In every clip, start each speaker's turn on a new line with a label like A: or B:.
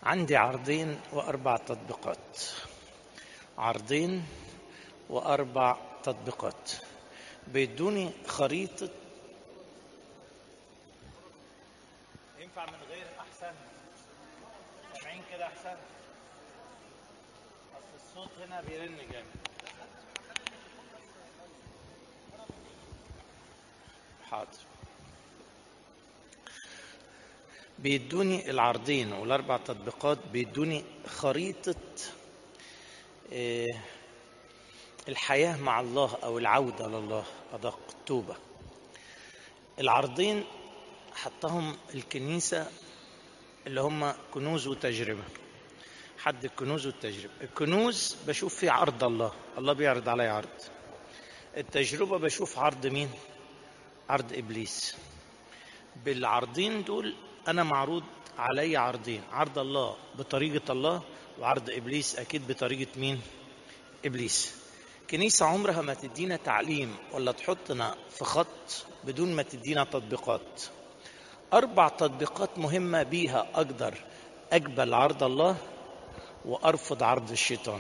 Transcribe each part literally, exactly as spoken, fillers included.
A: عندي عرضين وأربع تطبيقات. عرضين وأربع تطبيقات بيدوني خريطة. ينفع من غير أحسن؟ سامعين كده أحسن؟ أصل الصوت هنا بيرن جامد. حاضر. بيدوني العرضين والأربع تطبيقات بيدوني خريطة الحياة مع الله أو العودة لله، أدق التوبة. العرضين حطهم الكنيسة اللي هم كنوز وتجربة. حد الكنوز والتجربة. الكنوز بشوف فيه عرض الله، الله بيعرض علي عرض. التجربة بشوف عرض مين؟ عرض إبليس. بالعرضين دول أنا معروض علي عرضين، عرض الله بطريقة الله، وعرض إبليس أكيد بطريقة مين؟ إبليس. كنيسة عمرها ما تدينا تعليم ولا تحطنا في خط بدون ما تدينا تطبيقات. أربع تطبيقات مهمة بيها أقدر أقبل عرض الله وأرفض عرض الشيطان،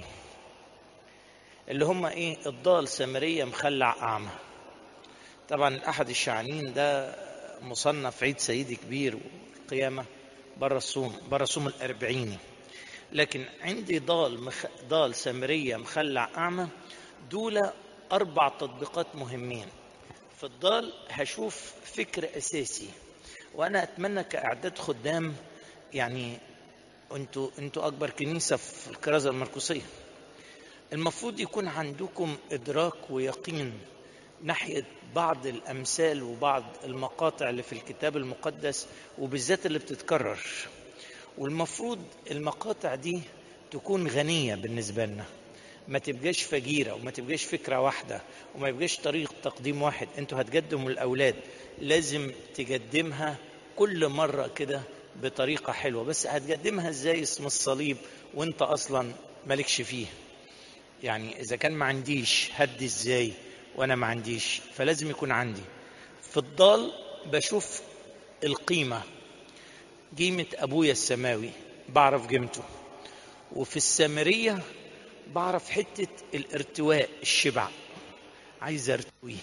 A: اللي هم إيه؟ الضال، سامرية، مخلع، أعمى. طبعا الأحد الشعنين ده مصنف عيد سيدي كبير والقيامة برا الصوم، برا صوم الأربعيني. لكن عندي ضال مخ... ضال، سامرية، مخلع، أعمى، دول أربع تطبيقات مهمين. في الضال هشوف فكر أساسي، وأنا أتمنى كأعداد خدام، يعني أنتوا أنتوا أكبر كنيسة في الكرازة المرقسية، المفروض يكون عندكم إدراك ويقين ناحية بعض الأمثال وبعض المقاطع اللي في الكتاب المقدس، وبالذات اللي بتتكرر. والمفروض المقاطع دي تكون غنية بالنسبة لنا، ما تبقاش فجيرة، وما تبقاش فكرة واحدة، وما يبقاش طريق تقديم واحد. انتوا هتقدموا الأولاد، لازم تقدمها كل مرة كده بطريقة حلوة. بس هتقدمها ازاي اسم الصليب وانت أصلا مالكش فيه؟ يعني إذا كان ما عنديش هدي ازاي وانا ما عنديش؟ فلازم يكون عندي. في الضال بشوف القيمة، قيمة أبويا السماوي، بعرف قيمته. وفي السامرية بعرف حتة الارتواء، الشبع، عايز ارتويه.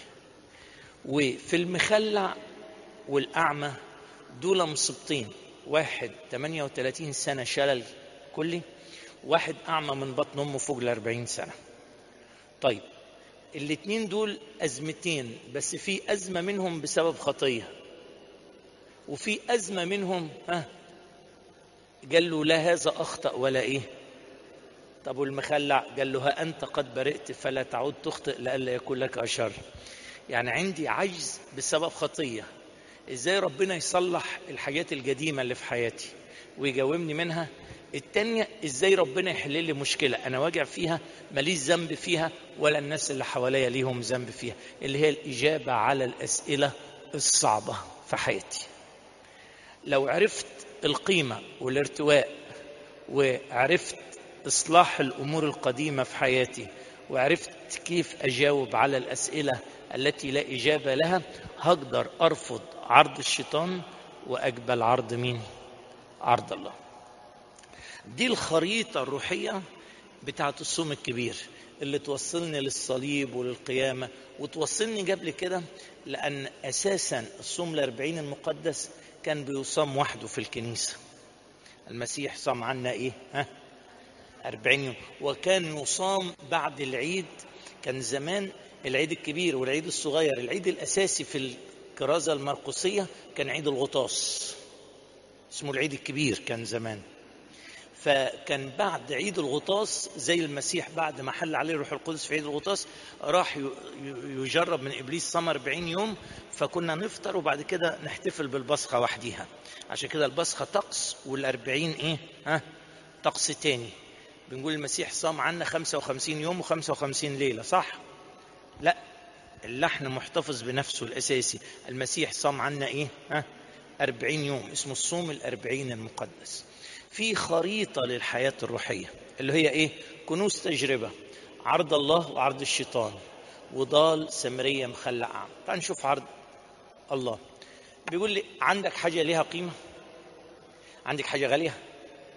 A: وفي المخلع والأعمى دول مصبتين، واحد ثمانية وثلاثين سنة شلل كلي، واحد أعمى من بطن أمه فوق الأربعين سنة. طيب الاتنين دول أزمتين، بس في أزمة منهم بسبب خطية، وفي أزمة منهم ها قال له لا هذا أخطأ ولا إيه. طب والمخلع قال له ها أنت قد برئت فلا تعود تخطئ لئلا يكون لك أشر. يعني عندي عجز بسبب خطية، إزاي ربنا يصلح الحاجات القديمة اللي في حياتي ويجاوبني منها؟ التانية إزاي ربنا يحل لي مشكلة أنا واجع فيها ماليش ذنب فيها ولا الناس اللي حواليا ليهم ذنب فيها، اللي هي الإجابة على الأسئلة الصعبة في حياتي. لو عرفت القيمة والارتواء، وعرفت إصلاح الأمور القديمة في حياتي، وعرفت كيف أجاوب على الأسئلة التي لا إجابة لها، هقدر أرفض عرض الشيطان وأقبل عرض مين؟ عرض الله. دي الخريطة الروحية بتاعت الصوم الكبير اللي توصلني للصليب وللقيامة، وتوصلني قبل كده، لأن أساسا الصوم الأربعين المقدس كان بيصام وحده في الكنيسة. المسيح صام عنا إيه؟ ها؟ أربعين يوم. وكان يصام بعد العيد. كان زمان العيد الكبير والعيد الصغير، العيد الأساسي في الكرازة المرقسية كان عيد الغطاس، اسمه العيد الكبير كان زمان. فكان بعد عيد الغطاس، زي المسيح بعد ما حل عليه روح القدس في عيد الغطاس راح يجرب من إبليس صام أربعين يوم، فكنا نفطر وبعد كده نحتفل بالبصخة وحديها. عشان كده البصخة طقس والأربعين إيه؟ ها؟ طقس تاني. بنقول المسيح صام عنا خمسة وخمسين يوم وخمسة وخمسين ليلة، صح؟ لا، اللحن محتفظ بنفسه الأساسي. المسيح صام عنا إيه؟ ها؟ أربعين يوم، اسمه الصوم الأربعين المقدس. في خريطة للحياة الروحية اللي هي إيه؟ كنوز تجربة، عرض الله وعرض الشيطان، وضال، سامرية، مخلع، أعمى. تعال نشوف عرض الله. بيقول لي عندك حاجة ليها قيمة؟ عندك حاجة غالية؟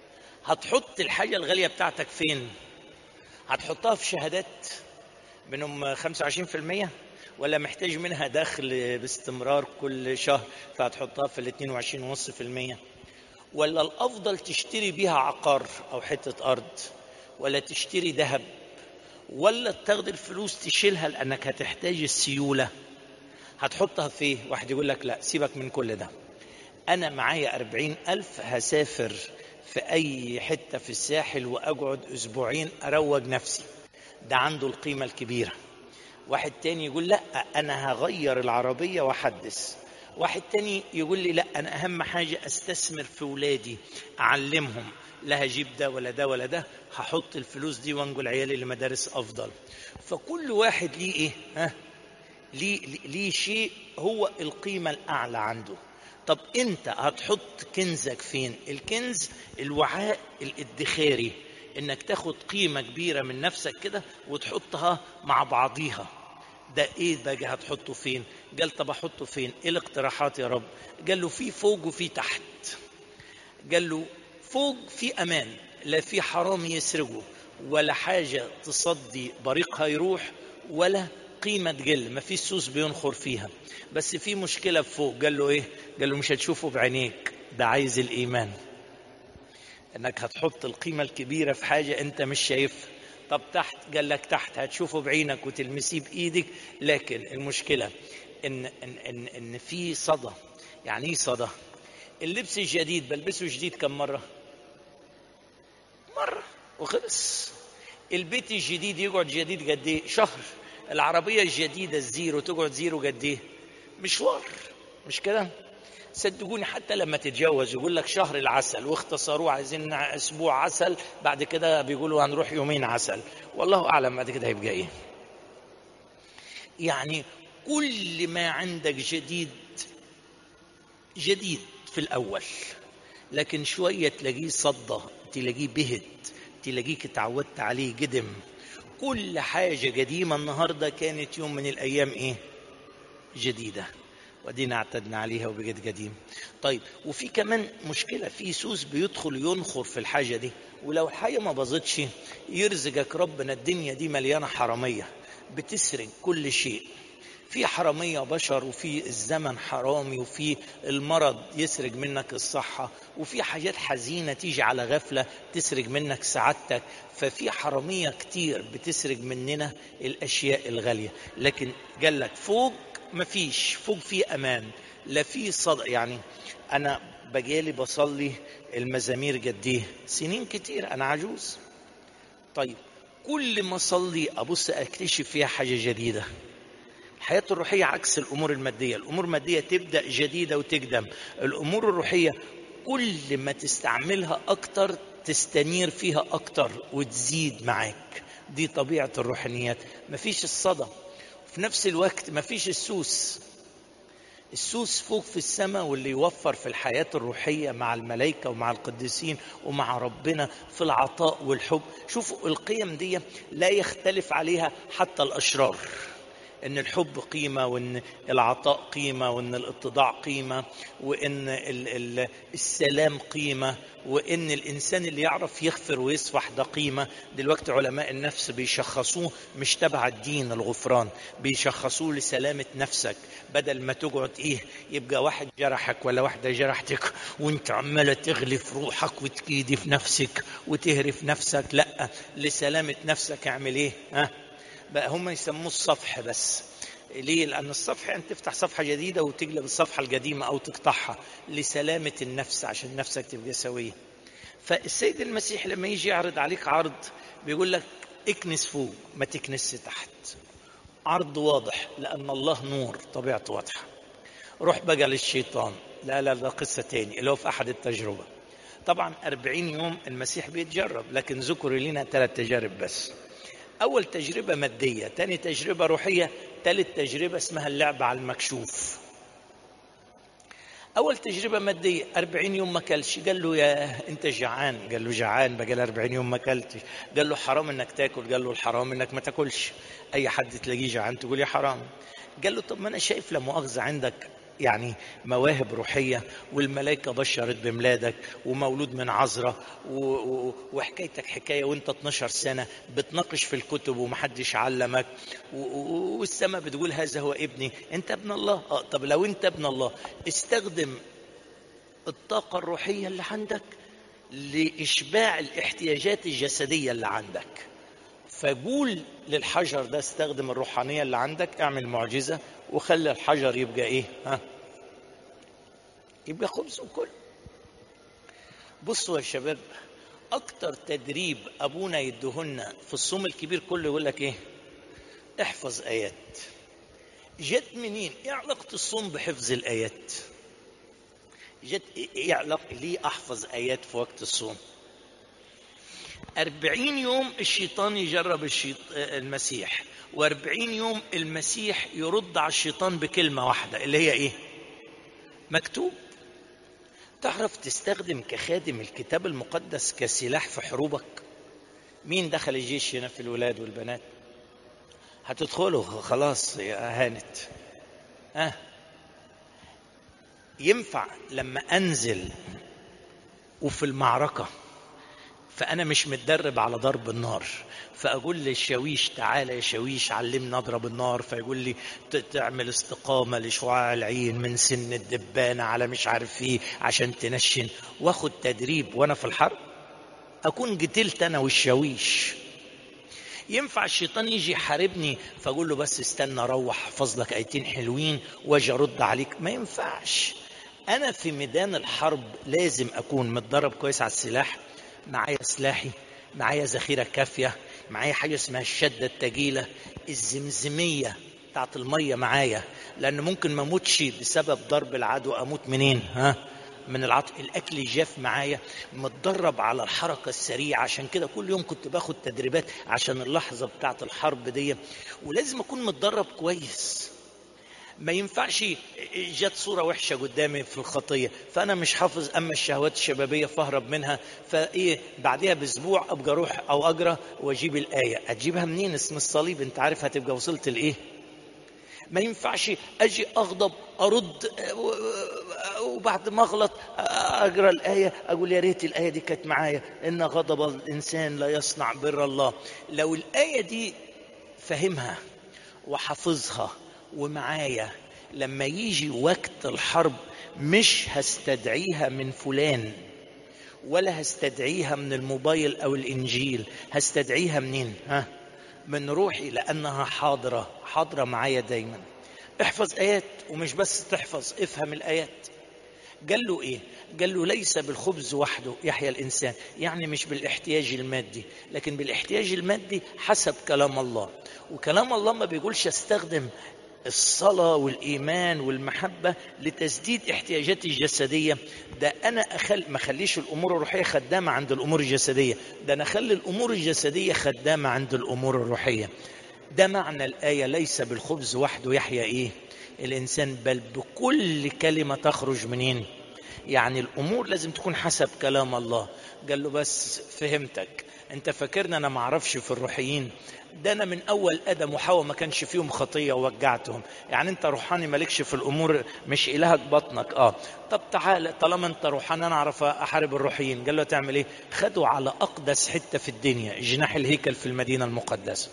A: هتحط الحاجة الغالية بتاعتك فين؟ هتحطها في شهادات منهم خمسة وعشرين في المية، ولا محتاج منها دخل باستمرار كل شهر فهتحطها في ال اثنين وعشرين فاصلة خمسة في المية؟ ولا الأفضل تشتري بيها عقار أو حتة أرض، ولا تشتري ذهب، ولا تاخد الفلوس تشيلها لأنك هتحتاج السيولة؟ هتحطها فيه؟ واحد يقول لك لا سيبك من كل ده، أنا معايا أربعين ألف هسافر في أي حتة في الساحل وأقعد أسبوعين أروج نفسي، ده عنده القيمة الكبيرة. واحد تاني يقول لا أنا هغير العربية وأحدث. واحد تاني يقول لي لا أنا أهم حاجة أستثمر في ولادي أعلمهم، لا هجيب ده ولا ده ولا ده، هحط الفلوس دي وانقل عيالي لمدارس أفضل. فكل واحد ليه إيه؟ ها؟ ليه, ليه شيء هو القيمة الأعلى عنده. طب أنت هتحط كنزك فين؟ الكنز الوعاء الادخاري، إنك تاخد قيمة كبيرة من نفسك كده وتحطها مع بعضيها. ده ايه بقى هتحطه فين؟ قال طب احطه فين؟ ايه الاقتراحات يا رب؟ قال له في فوق وفي تحت. قال له فوق في امان، لا في حرام يسرقه ولا حاجة تصدي بريقها يروح ولا قيمة تقل، ما في سوس بينخر فيها. بس في مشكلة فوق. قال له ايه؟ قال له مش هتشوفه بعينيك، ده عايز الايمان، انك هتحط القيمة الكبيرة في حاجة انت مش شايفها. طب تحت؟ قال لك تحت هتشوفه بعينك وتلمسيه بايدك، لكن المشكلة ان ان ان, إن في صدى. يعني ايه صدى؟ اللبس الجديد بلبسه جديد كم مرة؟ مرة وخلص. البيت الجديد يقعد جديد قد ايه؟ شهر. العربية الجديدة الزيرو تقعد زيرو قد ايه؟ مشوار، مش كده؟ صدقوني حتى لما تتجوز يقول لك شهر العسل واختصروه عايزين اسبوع عسل، بعد كده بيقولوا هنروح يومين عسل، والله اعلم بعد كده هيبقى ايه. يعني كل ما عندك جديد جديد في الاول، لكن شويه تلاقيه صدى، تلاقيه بهت، تلاقيك اتعودت عليه قدم. كل حاجه قديمه النهارده كانت يوم من الايام ايه؟ جديده، ودينا اعتدنا عليها وبقت قديم. طيب وفي كمان مشكلة، في سوس بيدخل ينخر في الحاجة دي، ولو الحاجة ما باظتش يرزقك ربنا. الدنيا دي مليانة حرامية بتسرق كل شيء. في حرامية بشر، وفي الزمن حرامي، وفي المرض يسرق منك الصحة، وفي حاجات حزينة تيجي على غفلة تسرق منك سعادتك. ففي حرامية كتير بتسرق مننا الأشياء الغالية. لكن قال لك فوق مفيش، فوق في أمان، لا في صدق. يعني أنا بجالي بصلي المزامير قد ايه؟ سنين كتير، أنا عجوز. طيب كل ما أصلي أبص أكتشف فيها حاجة جديدة. الحياة الروحية عكس الأمور المادية. الأمور المادية تبدأ جديدة وتقدم. الأمور الروحية كل ما تستعملها أكتر تستنير فيها أكتر وتزيد معاك. دي طبيعة الروحانيات. مفيش الصدى، في نفس الوقت مفيش السوس. السوس فوق في السماء، واللي يوفر في الحياة الروحية مع الملائكة ومع القديسين ومع ربنا في العطاء والحب. شوفوا القيم دي لا يختلف عليها حتى الأشرار، ان الحب قيمة، وان العطاء قيمة، وان الاتضاع قيمة، وان السلام قيمة، وان الانسان اللي يعرف يغفر ويصفح ده قيمة. دلوقتي علماء النفس بيشخصوه مش تبع الدين الغفران، بيشخصوه لسلامة نفسك. بدل ما تقعد ايه يبقى واحد جرحك ولا واحدة جرحتك وانت عمالة تغلي في روحك وتكيدي في نفسك وتهرف نفسك، لا، لسلامة نفسك اعمل ايه؟ ها بقى هم يسموه الصفح. بس ليه؟ لأن الصفح أن تفتح صفحة جديدة وتقلب الصفحة القديمة أو تقطعها لسلامة النفس، عشان نفسك تبقى سوية. فالسيد المسيح لما يجي يعرض عليك عرض بيقول لك اكنس فوق ما تكنس تحت. عرض واضح لأن الله نور، طبيعته واضحة. روح بقى للشيطان، لا لا ده قصة تاني اللي هو في أحد التجربة. طبعا أربعين يوم المسيح بيتجرب، لكن ذكر لنا ثلاث تجارب بس. أول تجربة مادية، تاني تجربة روحية، ثالث تجربة اسمها اللعب على المكشوف. أول تجربة مادية، أربعين يوم ما كلش. قال له يا أنت جعان؟ قال له جعان بقى أربعين يوم ما كلتش. قال له حرام إنك تاكل؟ قال له الحرام إنك ما تاكلش. أي حد تلاقيه جعان تقول يا حرام. قال له طب ما أنا شايف لا مؤاخذة عندك يعني مواهب روحية، والملائكة بشرت بميلادك، ومولود من عذراء، و... و... وحكايتك حكاية وانت اتناشر سنة بتناقش في الكتب ومحدش علمك، و... و... والسماء بتقول هذا هو ابني، انت ابن الله. اه طب لو انت ابن الله، استخدم الطاقة الروحية اللي عندك لإشباع الاحتياجات الجسدية اللي عندك. فقول للحجر ده استخدم الروحانية اللي عندك، اعمل معجزة وخلي الحجر يبقى ايه؟ ها، يبقى خبز وكل. بصوا يا شباب، اكتر تدريب ابونا يدهنا في الصوم الكبير كله يقول لك ايه؟ احفظ ايات. جت منين؟ ايه علاقة الصوم بحفظ الايات؟ جت ايه علاقة؟ ليه احفظ ايات في وقت الصوم؟ أربعين يوم الشيطان يجرب الشيط... المسيح، وأربعين يوم المسيح يرد على الشيطان بكلمة واحدة اللي هي ايه؟ مكتوب. تعرف تستخدم كخادم الكتاب المقدس كسلاح في حروبك؟ مين دخل الجيش هنا في الولاد والبنات؟ هتدخلوا خلاص يا هانت. ها أه. ينفع لما انزل وفي المعركة فأنا مش متدرب على ضرب النار، فأقول للشاويش تعالى يا شاويش علمنا أضرب النار، فيقول لي تعمل استقامة لشعاع العين من سن الدبانة على مش عارف ايه عشان تنشن، واخد تدريب وانا في الحرب أكون قتلت أنا والشاويش. ينفع الشيطان يجي يحاربني فأقول له بس استنى أروح أحفظ لك آيتين حلوين واجي أرد عليك؟ ما ينفعش. أنا في ميدان الحرب لازم أكون متدرب كويس على السلاح، معايا سلاحي، معايا ذخيرة كافية، معايا حاجة اسمها الشدة التجيلة، الزمزمية بتاعت المية معايا، لأن ممكن ما اموتش بسبب ضرب العدو، أموت منين؟ ها؟ من العطف. الأكل الجاف معايا، متدرب على الحركة السريعة، عشان كده كل يوم كنت باخد تدريبات عشان اللحظة بتاعت الحرب دي، ولازم أكون متدرب كويس. ما ينفعش جت صورة وحشة قدامي في الخطية فأنا مش حافظ أما الشهوات الشبابية فاهرب منها، فإيه بعدها بأسبوع أبقى أروح أو أقرأ وأجيب الآية. أجيبها منين؟ اسم الصليب، أنت عارف هتبقى وصلت لإيه. ما ينفعش أجي أغضب أرد وبعد ما أغلط أقرأ الآية أقول يا ريت الآية دي كانت معايا، إن غضب الإنسان لا يصنع بر الله. لو الآية دي فهمها وحافظها ومعايا، لما يجي وقت الحرب مش هستدعيها من فلان ولا هستدعيها من الموبايل أو الإنجيل، هستدعيها منين؟ ها؟ من روحي، لأنها حاضرة حاضرة معايا دايما. احفظ آيات، ومش بس تحفظ، افهم الآيات. قال له ايه؟ قال له ليس بالخبز وحده يحيى الإنسان، يعني مش بالاحتياج المادي، لكن بالاحتياج المادي حسب كلام الله. وكلام الله ما بيقولش استخدم الصلاة والإيمان والمحبة لتسديد احتياجاتي الجسدية، ده أنا أخل ما خليش الأمور الروحية خدامة عند الأمور الجسدية، ده أنا أخلي الأمور الجسدية خدامة عند الأمور الروحية. ده معنى الآية ليس بالخبز وحده يحيى إيه؟ الإنسان، بل بكل كلمة تخرج منين؟ يعني الأمور لازم تكون حسب كلام الله. قال له بس فهمتك، انت فاكرنا انا معرفش في الروحيين؟ ده انا من اول ادم وحواء ما كانش فيهم خطية ووجعتهم. يعني انت روحاني مالكش في الامور، مش الهك بطنك. اه طب تعال، طالما انت روحاني انا اعرف احارب الروحيين. قال له تعمل ايه؟ خدوا على اقدس حتة في الدنيا، جناح الهيكل في المدينة المقدسة.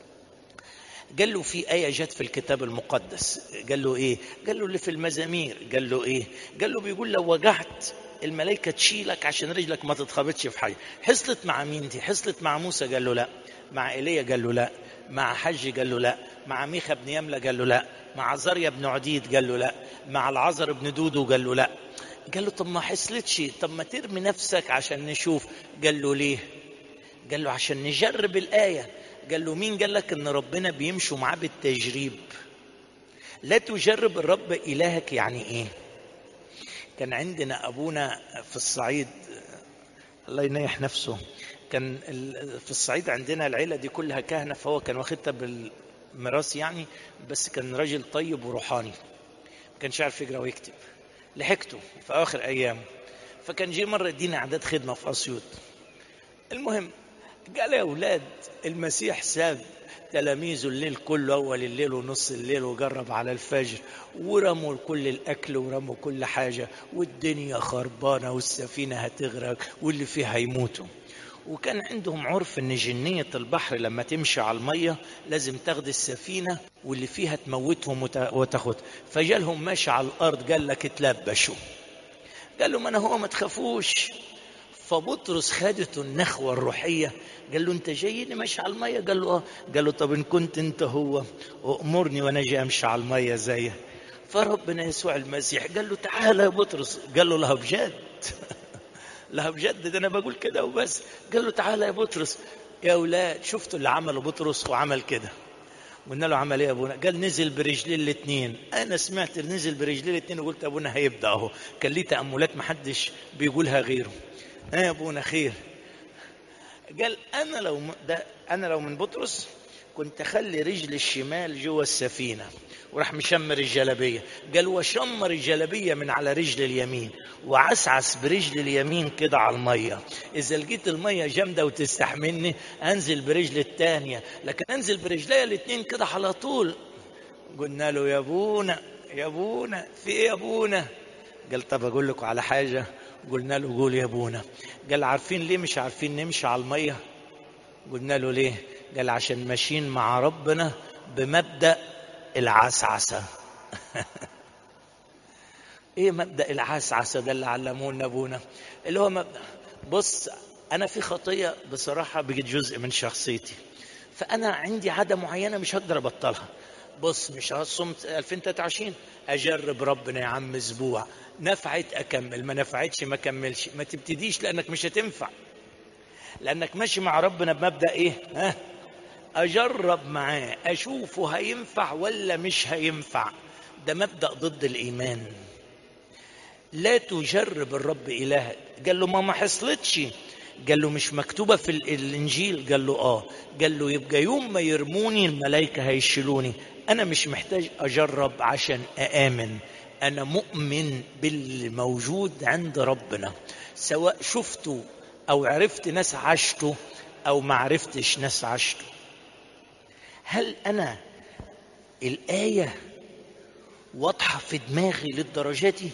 A: قال له في آية جت في الكتاب المقدس. قال له ايه؟ قال له اللي في المزامير. قال له ايه؟ قال له بيقول لو وجعت الملائكة تشيلك عشان رجلك ما تتخبطش في حاجة. حصلت مع مين دي؟ حصلت مع موسى؟ قال له لا. مع ايليا؟ قال له لا. مع حج؟ قال له لا. مع ميخا بن يملة؟ قال له لا. مع عزريا بن عديد؟ قال له لا. مع العذر بن دودو؟ قال له لا. قال له طب ما حصلتش، طب ما ترمي نفسك عشان نشوف. قال له ليه؟ قال له عشان نجرب الآية. قال له مين قال لك ان ربنا بيمشوا معاه بالتجريب؟ لا تجرب الرب إلهك. يعني ايه؟ كان عندنا ابونا في الصعيد الله ينيح نفسه، كان في الصعيد عندنا العيلة دي كلها كهنة، فهو كان واخدها بالميراث يعني، بس كان راجل طيب وروحاني، ما كانش عارف يقرا ويكتب. لحقته في اخر ايامه، فكان جه مرة يدينا اعداد خدمة في اسيوط. المهم قال يا أولاد المسيح ساب تلاميذه الليل كله، أول الليل ونص الليل، وجرب على الفجر، ورموا كل الأكل ورموا كل حاجة، والدنيا خربانة والسفينة هتغرق واللي فيها هيموتوا. وكان عندهم عرف ان جنية البحر لما تمشي على المية لازم تاخد السفينة واللي فيها تموتهم وتاخد. فجالهم ماشي على الأرض قال لك اتلبشوا. قال له ما أنا هو ما تخافوش. فبطرس خدته النخوة الروحية، قال له انت جايني ماشي على المية؟ قال له اه. قال له طب ان كنت انت هو امرني وانا جاي امشي على المية زيك. فربنا يسوع المسيح قال له تعالى يا بطرس. قال له لا بجد لا بجد، ده انا بقول كده وبس. قال له تعالى يا بطرس. يا اولاد شفتوا اللي عمله بطرس وعمل كده؟ قلنا له عمل ايه يا ابونا؟ قال نزل برجلين الاثنين. انا سمعت نزل برجلين الاثنين وقلت ابونا هيبدا اهو. كان ليه تاملات محدش بيقولها غيره. ها يا ابونا خير؟ قال انا لو ده انا لو من بطرس كنت اخلي رجل الشمال جوه السفينه، وراح مشمر الجلبيه. قال وشمر الجلبيه من على رجل اليمين، وعسعس برجل اليمين كده على الميه. اذا لقيت الميه جامده وتستحملني انزل برجل الثانيه، لكن انزل برجلي الاثنين كده على طول. قلنا له يا ابونا يا ابونا في ايه يا ابونا؟ قال طب اقول لكم على حاجه. قلنا له قول يا ابونا. قال عارفين ليه مش عارفين نمشي على الميه؟ قلنا له ليه؟ قال عشان ماشيين مع ربنا بمبدأ العسعسة. ايه مبدأ العسعسة ده اللي علمونا ابونا؟ اللي هو مبدأ، بص انا في خطية بصراحة بقت جزء من شخصيتي، فانا عندي عادة معينة مش هقدر ابطلها. بص مش هصوم ألفين وثلاثة وعشرين، اجرب ربنا يا عم اسبوع، نفعت اكمل، ما نفعتش ما كملش. ما تبتديش لانك مش هتنفع، لانك ماشي مع ربنا بمبدأ ايه؟ ها، اجرب معاه اشوفه هينفع ولا مش هينفع. ده مبدأ ضد الايمان. لا تجرب الرب الهك. قال له ما ما حصلتش. قال له مش مكتوبة في الانجيل؟ قال له اه. قال له يبقى يوم ما يرموني الملائكة هيشيلوني. انا مش محتاج اجرب عشان اامن، انا مؤمن بالموجود عند ربنا، سواء شفته او عرفت ناس عشته او ما عرفتش ناس عشته. هل انا الآية واضحة في دماغي للدرجة دي؟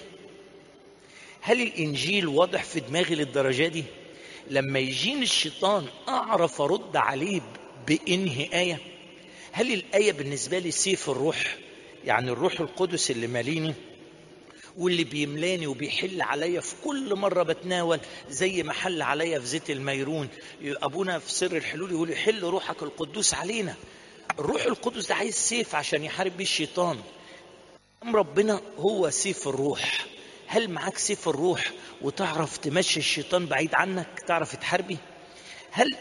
A: هل الانجيل واضح في دماغي للدرجة دي؟ لما يجيني الشيطان اعرف ارد عليه بانهي آية؟ هل الآية بالنسبة لي سيف الروح، يعني الروح القدس اللي ماليني واللي بيملاني وبيحل عليا في كل مرة بتناول، زي ما حل عليا في زيت الميرون. ابونا في سر الحلول يقول يحل روحك القدوس علينا. الروح القدس ده عايز سيف عشان يحارب بيه الشيطان. أم ربنا هو سيف الروح. هل معاك سيف الروح وتعرف تمشي الشيطان بعيد عنك، تعرف تحاربي؟ هل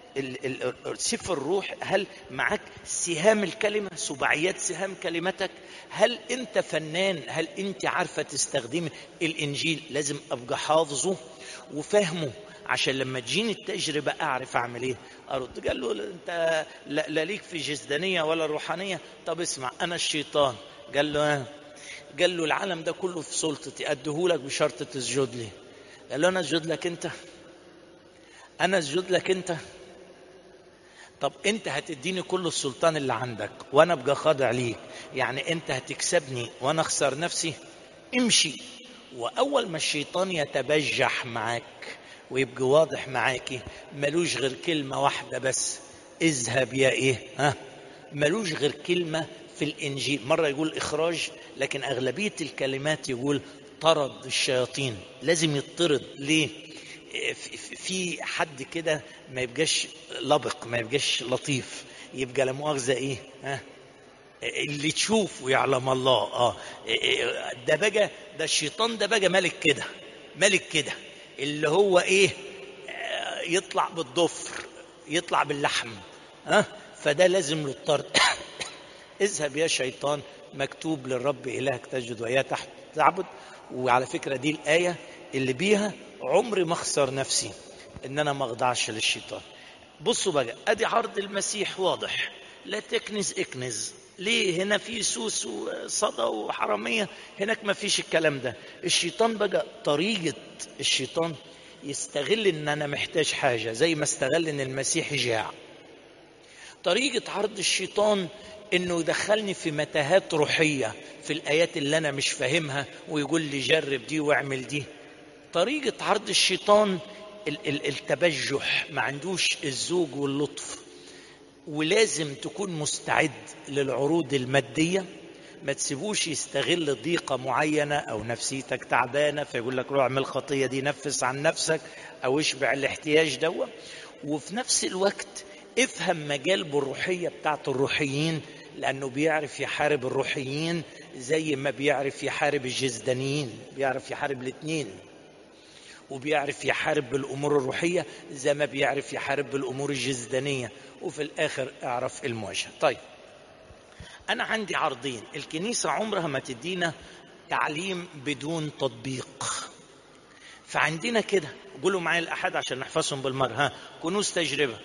A: سيف الروح، هل معاك سهام الكلمة، سباعيات سهام كلمتك؟ هل انت فنان؟ هل انت عارفة تستخدم الانجيل؟ لازم ابقى حافظه وفهمه عشان لما تجيني التجربة اعرف اعمل ايه، ارد. قال له انت لا, لا ليك في جسدانية ولا روحانية. طب اسمع، انا الشيطان. قال له اه. قال له العالم ده كله في سلطتي، اديهولك بشرط تسجد لي. قال له انا اسجد لك انت؟ انا اسجد لك انت؟ طب انت هتديني كل السلطان اللي عندك وانا ابقى خاضع ليك، يعني انت هتكسبني وانا اخسر نفسي؟ امشي. واول ما الشيطان يتبجح معاك ويبقى واضح معاكي، ملوش غير كلمة واحدة بس، اذهب يا ايه ها. ملوش غير كلمة في الانجيل، مرة يقول اخراج، لكن اغلبية الكلمات يقول طرد الشياطين. لازم يطرد. ليه؟ في حد كده ما يبقاش لبق، ما يبقاش لطيف، يبقى لا مؤاخذة ايه ها، اللي تشوفه يعلم الله. اه ده بقى، ده الشيطان ده بقى ملك كده، ملك كده اللي هو ايه، يطلع بالضفر، يطلع باللحم ها. فده لازم له الطرد. اذهب يا شيطان، مكتوب للرب إلهك تسجد وإياه تحت تعبد. وعلى فكرة دي الآية اللي بيها عمري ما اخسر نفسي ان انا ما اخضعش للشيطان. بصوا بقى، ادي عرض المسيح واضح، لا تكنز اكنز. ليه؟ هنا في سوس وصدى وحرامية، هناك ما فيش الكلام ده. الشيطان بقى طريقة الشيطان يستغل ان انا محتاج حاجة زي ما استغل ان المسيح جاع. طريقة عرض الشيطان انه يدخلني في متاهات روحية في الايات اللي انا مش فاهمها ويقول لي جرب دي واعمل دي. طريقة عرض الشيطان التبجح، ما عندوش الذوق واللطف. ولازم تكون مستعد للعروض المادية، ما تسيبوش يستغل ضيقة معينة أو نفسيتك تعبانة فيقول لك روح اعمل خطية دي، نفس عن نفسك أو اشبع الاحتياج دوا. وفي نفس الوقت افهم مجال بالروحية بتاعت الروحيين، لأنه بيعرف يحارب الروحيين زي ما بيعرف يحارب الجزدانيين، بيعرف يحارب الاثنين. وبيعرف يحارب بالأمور الروحية زي ما بيعرف يحارب بالأمور الجزدانية، وفي الآخر اعرف المواجهة. طيب أنا عندي عرضين. الكنيسة عمرها ما تدينا تعليم بدون تطبيق. فعندنا كده، قولوا معايا الأحد عشان نحفظهم بالمرة. ها، كنوز تجربة.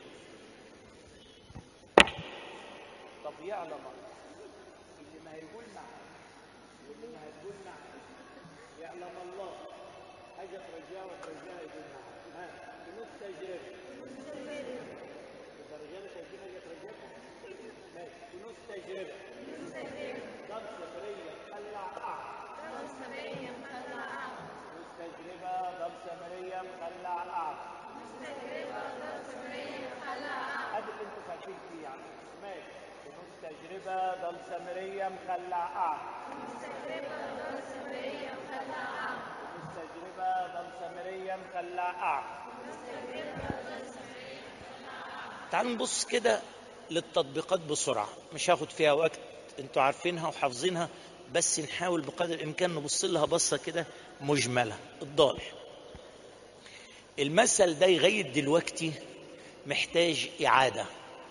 A: طب يعلم اللي ما هيقول معاه واللي ما هيقول معاه يعلم الله حاجة ترجعه وترجعه يقول معاه. ها، كنوز تجربة. إذا رجعنا شايفين حاجة ترجعها ماشي. كنوز تجربة. ضرب سمرية مخلع أعظم. ضرب سمرية مخلع أعظم. كنوز تجربة. ضرب سمرية مخلع أعظم. كنوز تجربة. ضرب سمرية مخلع أعظم. هذا اللي أنتوا فاكرين فيه يعني. ماشي. كنوز تجربة. ضرب سمرية مخلع أعظم. كنوز تجربة. ضرب سمرية مخلع أعظم. كنوز تجربة. ضرب سمرية مخلع أعظم. كنوز تجربة. ضرب سمرية مخلع أعظم. تعالوا نبص كده للتطبيقات بسرعة، مش هاخد فيها وقت، انتوا عارفينها وحافظينها، بس نحاول بقدر الامكان نبص لها بصة كده مجملة. الضال، المثل ده لغاية دلوقتي محتاج إعادة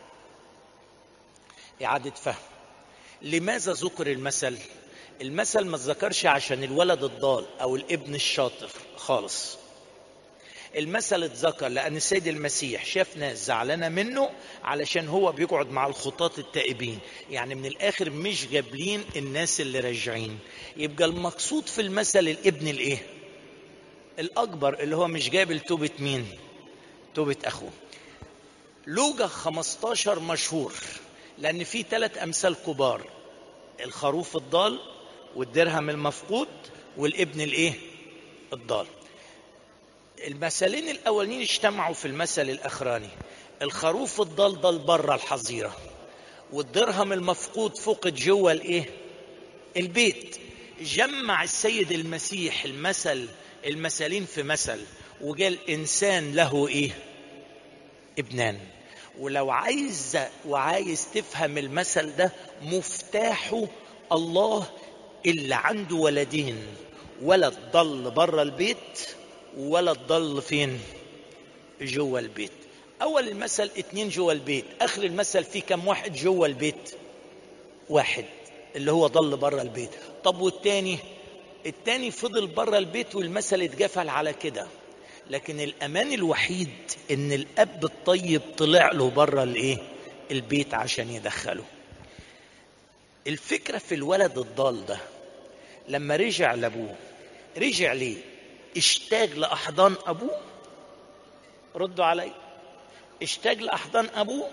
A: إعادة فهم. لماذا ذكر المثل؟ المثل ما ذكرش عشان الولد الضال أو الابن الشاطر خالص. المثل اتذكر لأن السيد المسيح شاف ناس زعلانة منه علشان هو بيقعد مع الخطاة التائبين، يعني من الآخر مش جابلين الناس اللي راجعين. يبقى المقصود في المثل الابن الايه؟ الأكبر، اللي هو مش جابل توبة مين؟ توبة أخوه. لوقا خمستاشر مشهور لأن في ثلاث أمثال كبار: الخروف الضال والدرهم المفقود والابن الايه؟ الضال. المثلين الأولين اجتمعوا في المثل الأخراني. الخروف الضال ضل بره الحظيرة، والدرهم المفقود فقد جوه الايه؟ البيت. جمع السيد المسيح المثل المثلين في مثل وقال إنسان له ايه؟ ابنان. ولو عايز وعايز تفهم المثل ده، مفتاحه الله اللي عنده ولدين، ولد ضل بره البيت وولد ضل فين؟ جوه البيت. اول المثل اتنين جوه البيت، اخر المثل فيه كم واحد جوه البيت؟ واحد، اللي هو ضل بره البيت. طب والتاني؟ التاني فضل بره البيت والمثل اتقفل على كده. لكن الامان الوحيد ان الاب الطيب طلع له بره الايه؟ البيت عشان يدخله. الفكرة في الولد الضال ده لما رجع لابوه، رجع ليه؟ اشتاق لأحضان أبوه؟ ردوا علي. اشتاق لأحضان أبوه؟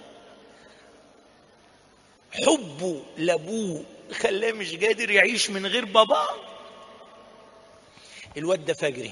A: حبه لأبوه خلاه مش قادر يعيش من غير بابا؟ الواد ده فجري.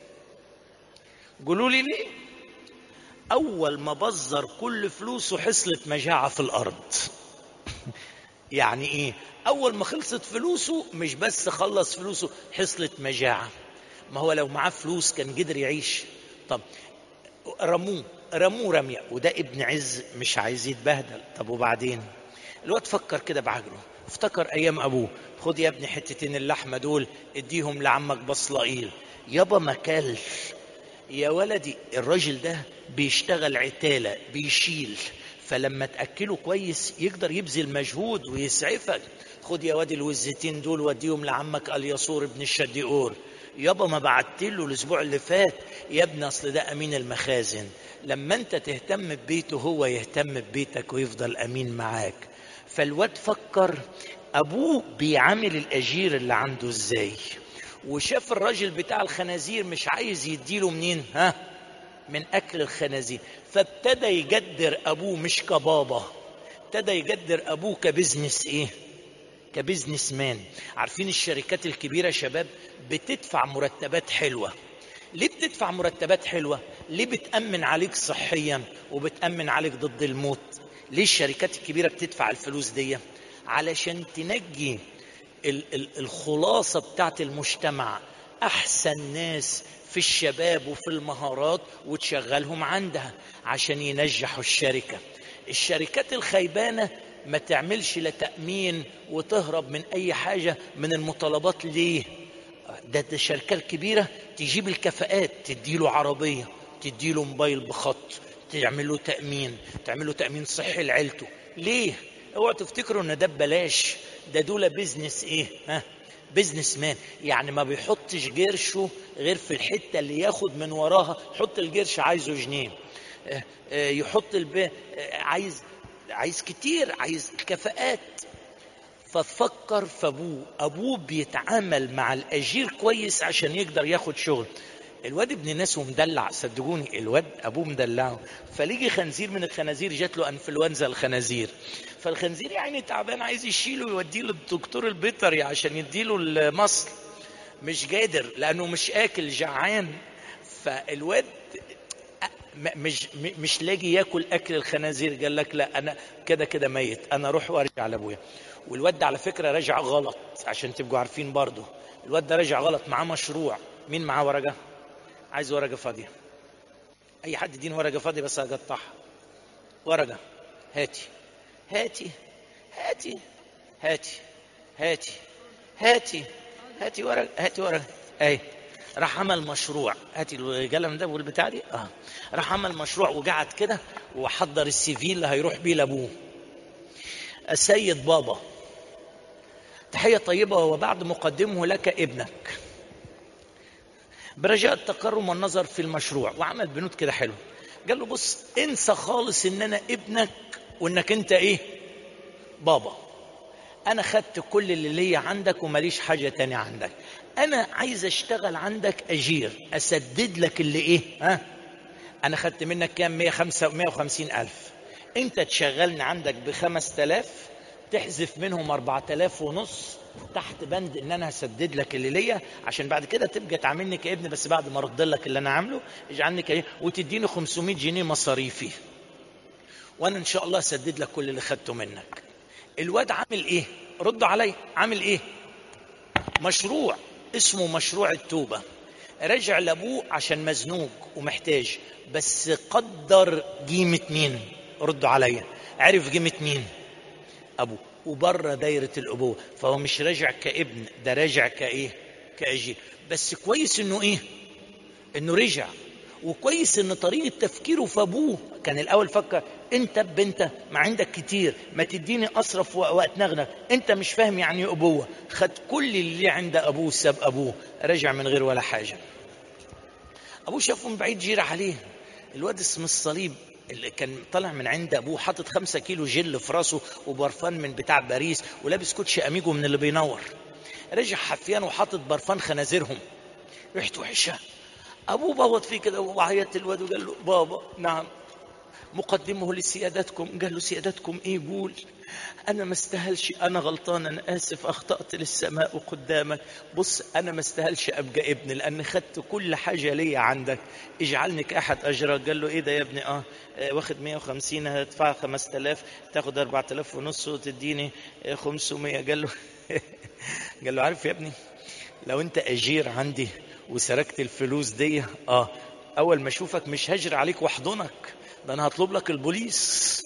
A: قولوا لي ليه؟ أول ما بذر كل فلوسه حصلت مجاعة في الأرض. يعني إيه؟ أول ما خلصت فلوسه مش بس خلص فلوسه، حصلت مجاعة. ما هو لو معاه فلوس كان قدر يعيش. طب رموه رموه رمية، وده ابن عز مش عايز يتبهدل. طب وبعدين؟ الواد فكر كده بعقله، افتكر ايام ابوه. خد يا ابني حتتين اللحمة دول اديهم لعمك بصلائيل. يابا ما كلش يا ولدي. الراجل ده بيشتغل عتالة بيشيل، فلما تأكله كويس يقدر يبذل مجهود ويسعفك. خد يا وادي الوزتين دول وديهم لعمك اليسور ابن الشديقور. يابا ما بعتله الاسبوع اللي فات. يا ابني اصل ده امين المخازن، لما انت تهتم ببيته هو يهتم ببيتك ويفضل امين معاك. فالواد فكر ابوه بيعامل الاجير اللي عنده ازاي، وشاف الراجل بتاع الخنازير مش عايز يديله منين؟ ها؟ من اكل الخنازير. فابتدى يجدر ابوه مش كبابا، ابتدى يجدر ابوه كبزنس ايه؟ كبزنس مان. عارفين الشركات الكبيرة شباب بتدفع مرتبات حلوة. ليه بتدفع مرتبات حلوة؟ ليه؟ بتأمن عليك صحيا وبتأمن عليك ضد الموت. ليه الشركات الكبيرة بتدفع الفلوس دي؟ علشان تنجي الخلاصة بتاعت المجتمع، أحسن ناس في الشباب وفي المهارات، وتشغلهم عندها عشان ينجحوا الشركة. الشركات الخيبانة ما تعملش لتأمين وتهرب من أي حاجة من المطالبات. ليه؟ ده ده الشركات الكبيرة تجيب الكفاءات، تديله عربية، تديله موبايل بخط، تعمله تأمين، تعمله تأمين صحي لعيلته. ليه؟ اوعوا تفتكروا ان ده ببلاش، ده دول بيزنس ايه؟ ها؟ بيزنس مان. يعني ما بيحطش جرشه غير في الحتة اللي ياخد من وراها. حط الجرش عايزه جنيه، يحط الب... عايز عايز كتير، عايز كفاءات. فتفكر في ابوه، ابوه بيتعامل مع الاجير كويس عشان يقدر ياخد شغل. الواد ابن ناس ومدلع، صدقوني الواد ابوه مدلعه. فليجي خنزير من الخنازير جات له انفلونزا الخنازير، فالخنزير يعني تعبان عايز يشيله ويوديه للدكتور البيطري عشان يديله المصل، مش قادر لانه مش اكل، جعان. فالواد مش مش لاقي ياكل اكل الخنازير. قال لك لا انا كده كده ميت، انا اروح وارجع لابويا. والواد ده على فكره رجع غلط، عشان تبقوا عارفين برضه الواد ده رجع غلط. معاه مشروع. مين معاه ورقه؟ عايز ورقه فاضيه؟ اي حد يديني ورقه فاضيه بس اقطعها. ورقه، هاتي هاتي هاتي هاتي هاتي هاتي هاتي ورقه، هاتي ورقه. اي راح عمل مشروع. هاتي القلم ده والبتاع دي. اه راح عمل مشروع وقعد كده وحضر السي في اللي هيروح بيه لابوه. السيد بابا، تحية طيبة وبعد مقدمه لك ابنك برجاء التكرم والنظر في المشروع. وعمل بنود كده حلو. قال له بص، انسى خالص ان انا ابنك وانك انت ايه؟ بابا. انا خدت كل اللي ليا عندك وماليش حاجة تانية عندك. انا عايز اشتغل عندك اجير، اسدد لك اللي ايه؟ ها؟ انا خدت منك كام؟ مية وخمسين الف. انت تشغلني عندك بخمس تلاف، تحذف منهم اربعة الاف ونص تحت بند ان انا هسدد لك اللي ليا، عشان بعد كده تبقى تعاملني كابن، بس بعد ما ارد لك اللي انا عامله اجعلني كايه، وتديني خمسمية جنيه مصاريفي، وانا ان شاء الله اسدد لك كل اللي خدته منك. الواد عامل ايه؟ ردوا علي. عامل ايه؟ مشروع اسمه مشروع التوبة. رجع لابوه عشان مزنوق ومحتاج، بس قدر قيمة مين؟ ردوا علي. عرف قيمة مين؟ ابوه. وبره دايرة الابوة. فهو مش راجع كابن، ده راجع كايه؟ كاجير. بس كويس انه ايه؟ انه رجع. وكويس ان طريقة تفكيره في ابوه كان الاول فكر انت بنت ما عندك كتير، ما تديني اصرف واتنغنى، انت مش فاهم يعني ابوه. خد كل اللي عند ابوه، ساب ابوه، رجع من غير ولا حاجة. ابوه شافه من بعيد جير عليه. الواد اسم الصليب اللي كان طالع من عند ابوه، حاطط خمسة كيلو جل في راسه وبرفان من بتاع باريس، ولابس كوتش اميجو من اللي بينور. رجع حفيان وحاطط برفان خنازيرهم، ريحته وحشه. ابوه بوط فيه كده وعيط الواد وقال له بابا. نعم. مقدمه لسيادتكم. قال له سيادتكم ايه؟ قول. انا ما استاهلش، انا غلطان، انا اسف، اخطأت للسماء قدامك. بص انا ما استاهلش ابقى ابن، لان خدت كل حاجة ليا عندك، اجعلني كاحد اجرك. قال له ايه ده يا ابني؟ اه واخد مية وخمسين، هتدفع خمسة آلاف، تاخد اربعة آلاف ونص وتديني خمسمية. قال له قال له عارف يا ابني، لو انت اجير عندي وسرقت الفلوس دي، اه اول ما اشوفك مش هجر عليك واحضنك، ده انا هطلب لك البوليس.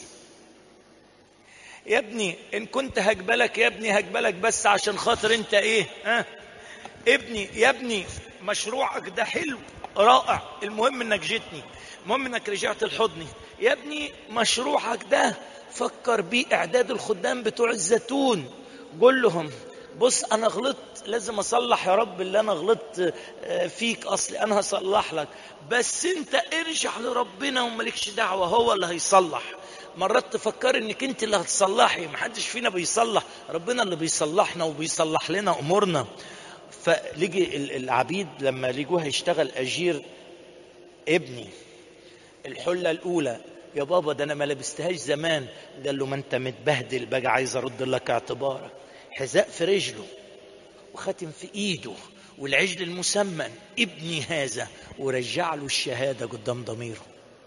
A: يا ابني ان كنت هجبلك يا ابني هجبلك بس عشان خاطر انت ايه؟ ها آه؟ ابني يا ابني مشروعك ده حلو رائع، المهم انك جيتني، المهم انك رجعت لحضني. يا ابني مشروعك ده فكر بيه اعداد الخدام بتوع الزيتون. قول لهم بص انا غلطت، لازم اصلح يا رب اللي انا غلطت فيك، اصلي انا هصلح لك، بس انت ارجع لربنا ومالكش دعوة، هو اللي هيصلح. مرات تفكر انك انت اللي هتصلحي، محدش فينا بيصلح، ربنا اللي بيصلحنا وبيصلح لنا امورنا. فلجي العبيد لما لجوها يشتغل أجير ابني الحلة الأولى، يا بابا ده أنا ما لبستهاش زمان. قال له ما أنت متبهدل بقى، عايز أرد لك اعتبارك. حذاء في رجله وختم في إيده والعجل المسمن، ابني هذا، ورجع له الشهادة قدام ضميره.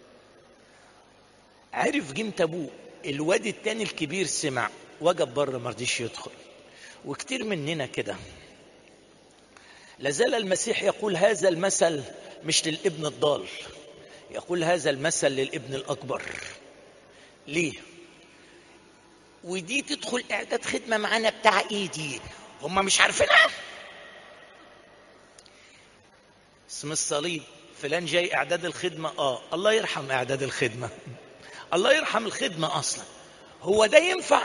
A: عرف قيمة أبوه. الواد التاني الكبير سمع وجب بره، ما رضيش يدخل. وكتير مننا كده. لازال المسيح يقول هذا المثل مش للابن الضال، يقول هذا المثل للابن الأكبر. ليه؟ ودي تدخل إعداد خدمة معانا بتاع إيدي، هم مش عارفينها. اسم الصليب، فلان جاي إعداد الخدمة. آه الله يرحم إعداد الخدمة، الله يرحم الخدمة. أصلا هو ده ينفع؟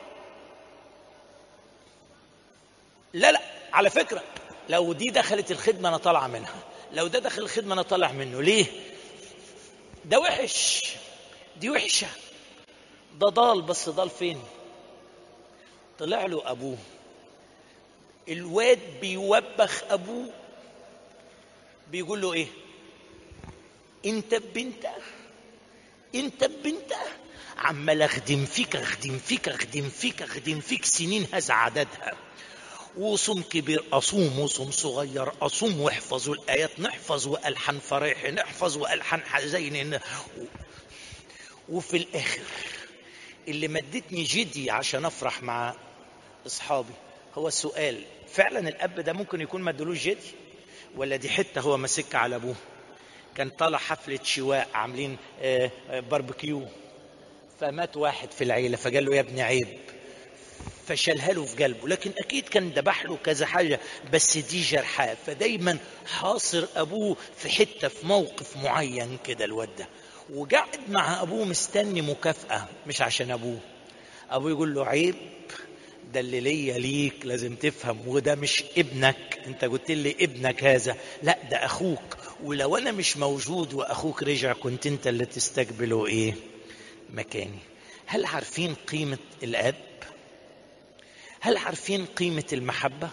A: لا لا، على فكرة لو دي دخلت الخدمة أنا طالع منها، لو ده دخل الخدمة أنا طالع منه. ليه؟ ده وحش، دي وحشة، ده ضال. بس ضال فين؟ طلع له أبوه. الواد بيوبخ أبوه، بيقول له إيه؟ أنت بنت، أنت بنت، عمال أخدم فيك أخدم فيك أخدم فيك أخدم فيك سنين هذا عددها، وصوم كبير أصوم وصوم صغير أصوم، واحفظوا الآيات نحفظ، وألحن فريح نحفظ، وألحن حزين. وفي الآخر اللي مدتني جدي عشان أفرح مع أصحابي هو السؤال: فعلا الأب ده ممكن يكون مدلوش جدي، ولا دي حتة هو مسك على أبوه؟ كان طالع حفلة شواء عاملين باربيكيو، فمات واحد في العيلة، فقال له يا ابني عيب، فشالها له في قلبه. لكن أكيد كان دبح له كذا حاجة، بس دي جرحاه. فدايما حاصر أبوه في حتة، في موقف معين كده الواد ده، وقعد مع أبوه مستني مكافأة، مش عشان أبوه. أبوه يقول له عيب، ده اللي ليا ليك لازم تفهم، وده مش ابنك، انت قلت لي ابنك هذا، لا ده أخوك، ولو أنا مش موجود وأخوك رجع كنت انت اللي تستقبله إيه مكاني. هل عارفين قيمة الأب؟ هل عارفين قيمة المحبة؟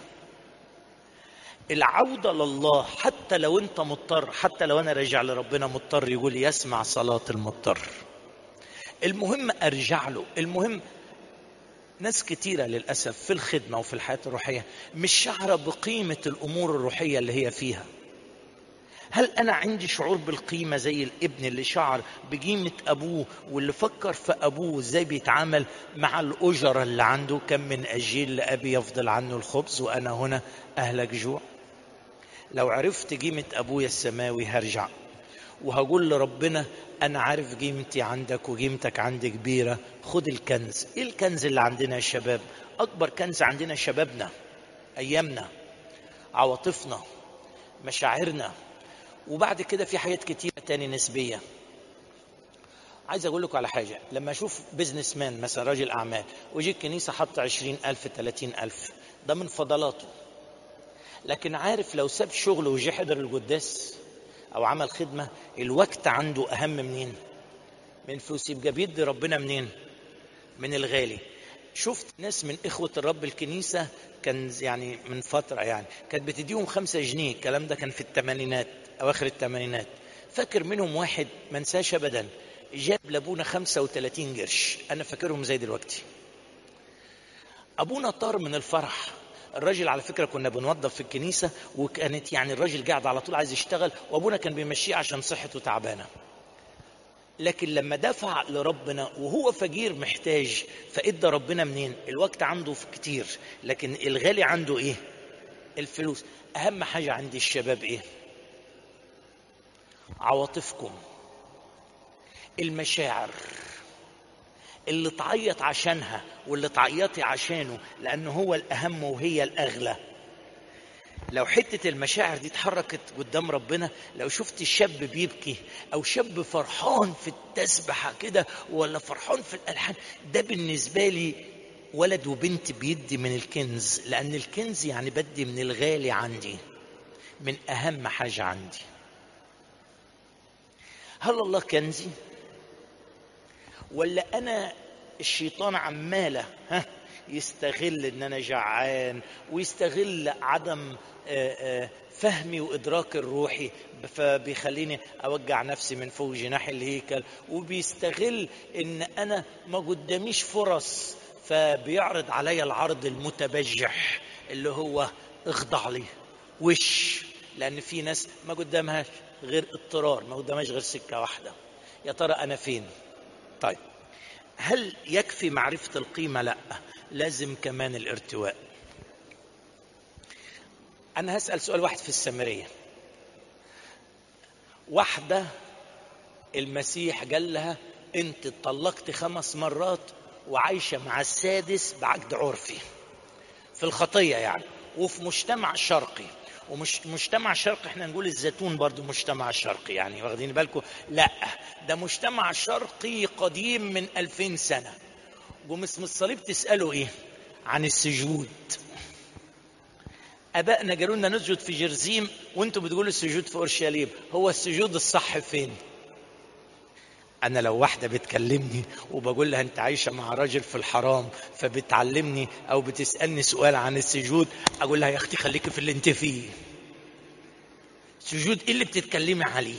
A: العودة لله، حتى لو انت مضطر، حتى لو انا راجع لربنا مضطر، يقول يسمع صلاة المضطر. المهم ارجع له. المهم ناس كتيرة للأسف في الخدمة وفي الحياة الروحية مش شعرة بقيمة الأمور الروحية اللي هي فيها. هل أنا عندي شعور بالقيمة زي الابن اللي شعر بقيمة أبوه، واللي فكر في أبوه إزاي بيتعامل مع الأجرة اللي عنده؟ كم من أجيل لأبي يفضل عنه الخبز وأنا هنا أهلك جوع. لو عرفت قيمة أبويا السماوي هرجع وهقول لربنا أنا عارف قيمتي عندك وقيمتك عندي كبيرة، خد الكنز. إيه الكنز اللي عندنا يا شباب؟ أكبر كنز عندنا شبابنا، أيامنا، عواطفنا، مشاعرنا. وبعد كده في حاجات كتيرة تاني نسبية. عايز أقول لكم على حاجة، لما أشوف بيزنس مان مثلا راجل أعمال ويجي الكنيسة حط عشرين ألف تلاتين ألف، ده من فضلاته. لكن عارف لو ساب شغله ويجي حضر القداس أو عمل خدمة، الوقت عنده أهم منين؟ من فلوس. يبقى بيدي ربنا منين؟ من الغالي. شفت ناس من إخوة الرب الكنيسة كان يعني من فترة يعني كانت بتديهم خمسة جنيه، الكلام ده كان في الثمانينات أواخر الثمانينات. فاكر منهم واحد ما انساش أبدا، جاب لابونا خمسة وثلاثين قرش، أنا فاكرهم زي دلوقتي. أبونا طار من الفرح. الراجل على فكرة كنا بنوظف في الكنيسة، وكانت يعني الراجل قاعد على طول عايز يشتغل، وأبونا كان بيمشيه عشان صحته تعبانة. لكن لما دفع لربنا وهو فقير محتاج، فإدى ربنا منين؟ الوقت عنده كتير، لكن الغالي عنده إيه؟ الفلوس. أهم حاجة عندي الشباب إيه؟ عواطفكم، المشاعر اللي تعيط عشانها واللي تعيطي عشانه، لأنه هو الأهم وهي الأغلى. لو حتة المشاعر دي اتحركت قدام ربنا، لو شفت الشاب بيبكي أو شاب فرحان في التسبحة كده ولا فرحان في الألحان، ده بالنسبة لي ولد وبنت بيدي من الكنز، لأن الكنز يعني بدي من الغالي عندي، من أهم حاجة عندي. هل الله كنزي؟ ولا أنا الشيطان عمالة ها يستغل ان انا جعان، ويستغل عدم فهمي وادراكي الروحي، فبيخليني اوجع نفسي من فوق جناح الهيكل، وبيستغل ان انا ما قداميش فرص، فبيعرض عليا العرض المتبجح اللي هو اخضع لي وش، لان في ناس ما قدامهاش غير اضطرار، ما قدامهاش غير سكة واحدة. يا ترى انا فين؟ طيب، هل يكفي معرفة القيمة؟ لا، لازم كمان الارتواء. انا هسأل سؤال واحد في السامرية. واحدة المسيح قال لها انت اتطلقت خمس مرات وعايشة مع السادس بعقد عرفي في الخطية يعني، وفي مجتمع شرقي، ومش مجتمع شرقي احنا نقول الزيتون برضو مجتمع شرقي يعني، واخدين بالكم؟ لا، ده مجتمع شرقي قديم من ألفين سنة. قوم اسم الصليب تسألوا ايه عن السجود؟ ابائنا قالوا لنا نسجد في جرزيم، وانتوا بتقولوا السجود في اورشليم. هو السجود الصح فين؟ انا لو واحده بتكلمني وبقول لها انت عايشه مع راجل في الحرام، فبتعلمني او بتسالني سؤال عن السجود، اقول لها يا اختي خليكي في اللي انت فيه. سجود ايه اللي بتتكلمي عليه؟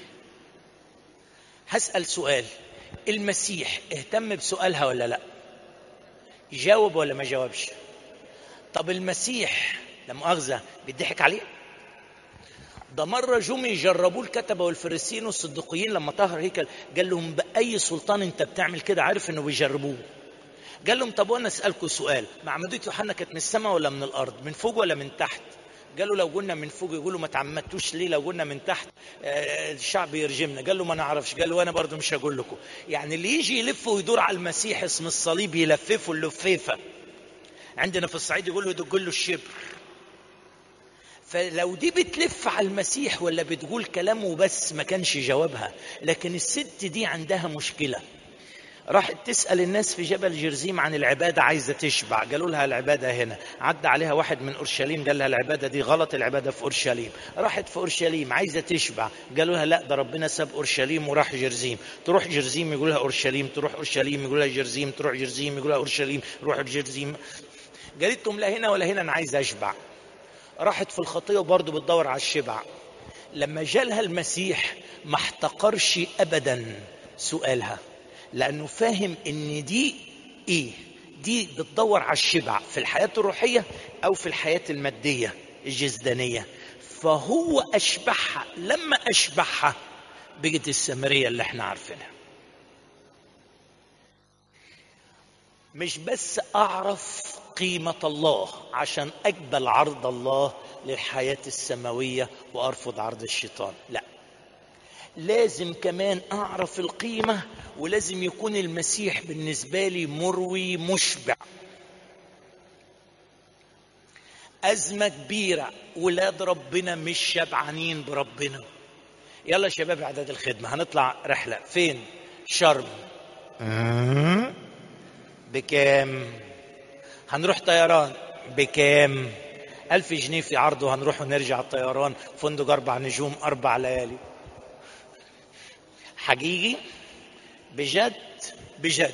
A: هسال سؤال، المسيح اهتم بسؤالها ولا لا؟ يجاوب ولا ما جاوبش؟ طب المسيح لا مؤاخذه بيضحك عليه؟ ده مرة جم يجربوه الكتبة والفريسيين والصدقيين لما طهر هيكل، قال لهم بأي سلطان انت بتعمل كده؟ عارف انه بيجربوه. قال لهم طب وانا اسألكم سؤال، معمودية يوحنا كانت من السماء ولا من الأرض؟ من فوق ولا من تحت؟ قالوا لو قلنا من فوق يقولوا ما تعمدتوش ليه؟ لو قلنا من تحت الشعب يرجمنا. قال له ما نعرفش. قال له وانا برضو مش هقول لكم. يعني اللي يجي يلف ويدور على المسيح اسم الصليب يلففه اللفيفة، عندنا في الصعيد يقولوا يدق له الشبر. فلو دي بتلف على المسيح ولا بتقول كلامه بس ما كانش جوابها. لكن الست دي عندها مشكلة، راحت تسأل الناس في جبل جرزيم عن العبادة، عايزة تشبع. قالوا لها العبادة هنا. عدى عليها واحد من أورشليم قال لها العبادة دي غلط، العبادة في أورشليم. راحت في أورشليم عايزة تشبع، قالوا لها لا ده ربنا ساب أورشليم وراح جرزيم. تروح جرزيم يقول لها أورشليم، تروح أورشليم يقول لها جرزيم، تروح جرزيم يقول لها أورشليم، روح جرزيم. قالت لهم لا هنا ولا هنا، أنا عايزة أشبع. راحت في الخطية وبرضه بتدور على الشبع. لما جالها المسيح ما احتقرش أبدا سؤالها، لأنه فاهم إن دي إيه؟ دي بتدور على الشبع في الحياة الروحية أو في الحياة المادية الجسدانية. فهو أشبعها. لما أشبعها بقت السامرية اللي احنا عارفينها. مش بس أعرف قيمة الله عشان أقبل عرض الله للحياة السماوية وأرفض عرض الشيطان، لا، لازم كمان أعرف القيمة، ولازم يكون المسيح بالنسبة لي مروي مشبع. أزمة كبيرة، ولاد ربنا مش شبعانين بربنا. يلا شباب إعداد الخدمة هنطلع رحلة فين؟ شرم. بكام؟ هنروح طيران بكام؟ ألف جنيه في عرضه، هنروح ونرجع الطيران، فندق أربع نجوم أربع ليالي. حقيقي بجد بجد.